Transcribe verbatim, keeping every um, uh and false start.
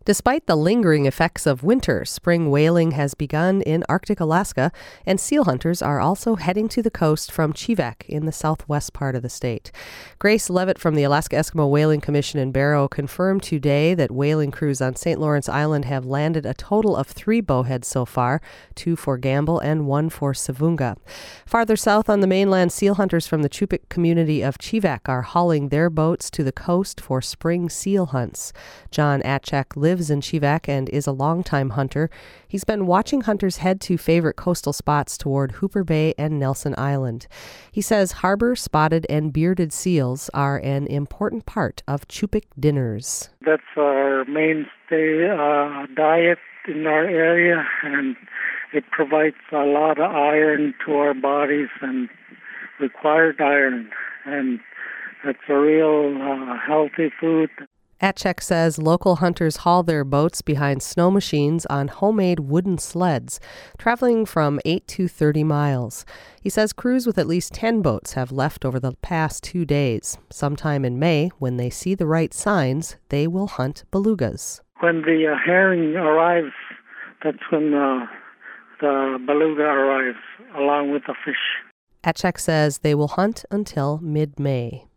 Despite the lingering effects of winter, spring whaling has begun in Arctic Alaska, and seal hunters are also heading to the coast from Chivak in the southwest part of the state. Grace Levitt from the Alaska Eskimo Whaling Commission in Barrow confirmed today that whaling crews on Saint Lawrence Island have landed a total of three bowheads so far, two for Gamble and one for Savunga. Farther south on the mainland, seal hunters from the Chupik community of Chivak are hauling their boats to the coast for spring seal hunts. John Atchak lives in Chivak and is a longtime hunter. He's been watching hunters head to favorite coastal spots toward Hooper Bay and Nelson Island. He says harbor spotted and bearded seals are an important part of Chupik dinners. That's our mainstay uh, diet in our area, and it provides a lot of iron to our bodies and required iron, and it's a real uh, healthy food. Atchek says local hunters haul their boats behind snow machines on homemade wooden sleds, traveling from eight to thirty miles. He says crews with at least ten boats have left over the past two days. Sometime in May, when they see the right signs, they will hunt belugas. When the uh, herring arrives, that's when uh, the beluga arrives, along with the fish. Atchek says they will hunt until mid-May.